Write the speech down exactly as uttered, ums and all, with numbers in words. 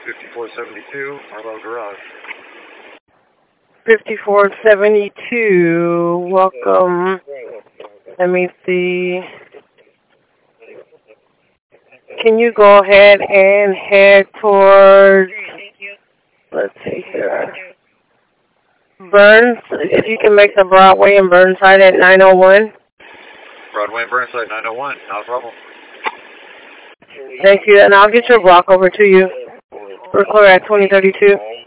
fifty-four seventy-two, Arlo Garage. fifty-four seventy-two, welcome. Let me see. Can you go ahead and head towards, let's see here, Burns, if you can make the Broadway and Burnside at nine oh one. Broadway and Burnside, nine oh one, not a problem. Thank you, and I'll get your block over to you. We're clear at twenty thirty-two.